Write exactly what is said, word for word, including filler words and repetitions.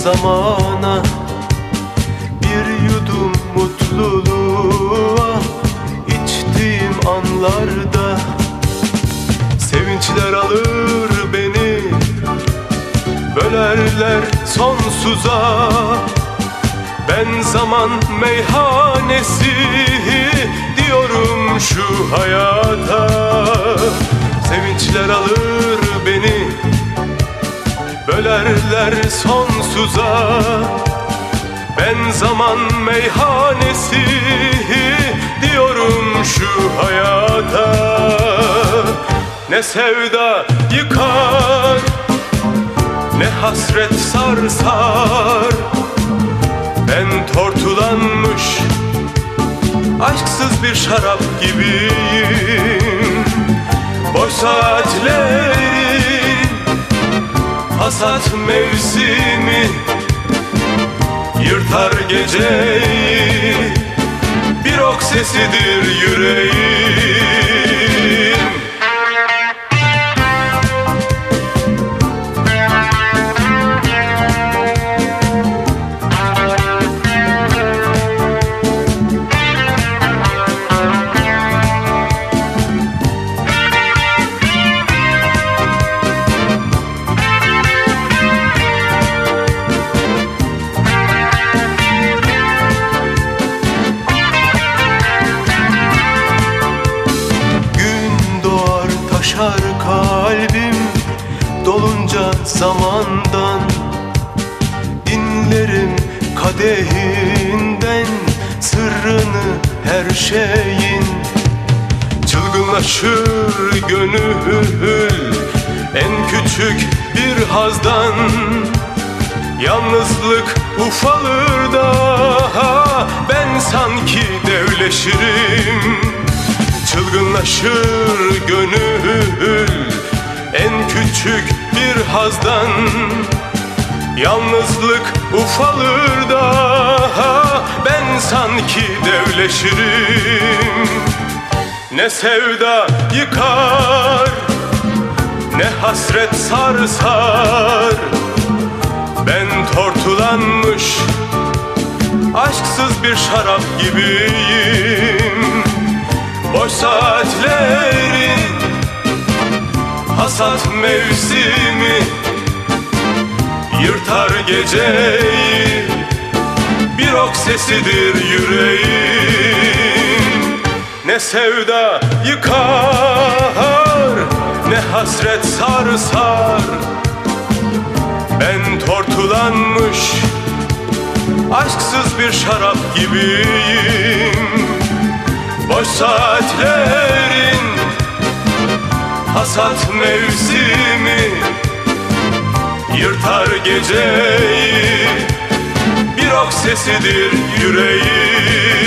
zamana, bir yudum mutluluğa içtiğim anlarda. Sevinçler alır beni, bölerler sonsuza. Ben zaman meyhanesi diyorum şu hayata. Sevinçler alır beni, bölerler sonsuza. Ben zaman meyhanesi diyorum şu hayata. Ne sevda yıkar, ne hasret sarsar. Ben tortulanmış, aşksız bir şarap gibiyim. Boş saatlerin hasat mevsimi yırtar geceyi, bir ok sesidir yüreğim. Taşar kalbim dolunca zamandan. Dinlerim kadehinden sırrını her şeyin. Çılgınlaşır gönül en küçük bir hazdan. Yalnızlık ufalır da ben sanki devleşirim. Çılgınlaşır gönül en küçük bir hazdan. Yalnızlık ufalır da ben sanki devleşirim. Ne sevda yıkar, ne hasret sarsar. Ben tortulanmış, aşksız bir şarap gibiyim. Boş saatlerin hasat mevsimi yırtar geceyi, bir ok sesidir yüreğim. Ne sevda yıkar, ne hasret sarsar. Ben tortulanmış, aşksız bir şarap gibiyim. Boş saatlerin hasat mevsimi yırtar geceyi, bir ok sesidir yüreğim.